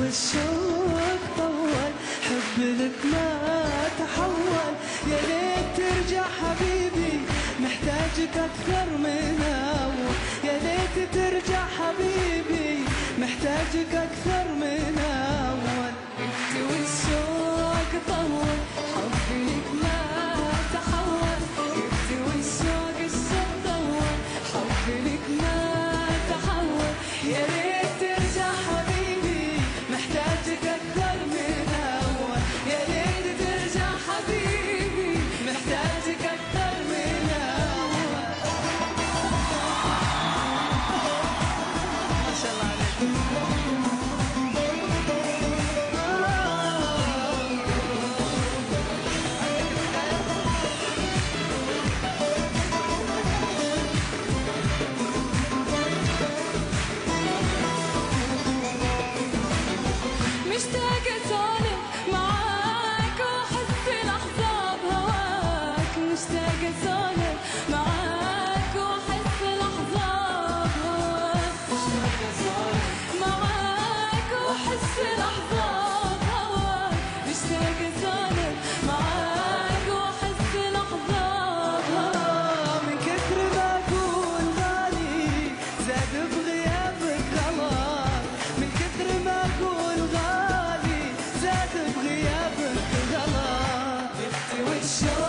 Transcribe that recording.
والشوق طول، حب لك ما تحول. يا ليت ترجع حبيبي محتاجك أكثر من أول. يا ليت ترجع حبيبي محتاجك أكثر من أول. انت والشوق طول، حبي لك ما تحول. انت والشوق طول، حبي لك ما تحول. يا ريت ترجع حبيبي محتاجك أكثر من أول. يا ريت ترجع حبيبي محتاجك أكثر من أول. ما شاء الله عليك. مشتاقة أسولف معاك وأحس لحظة بهواك. مشتاقة أسولف معاك وأحس لحظة بهواك. مشتاقة أسولف معاك وأحس لحظة بهواك. مشتاقة أسولف معاك وأحس لحظة بهواك. من كثر ما أقول غالي زاد بغيابك غلط. من كثر ما أقول غالي زاد بغيابك غلط. انت والشوق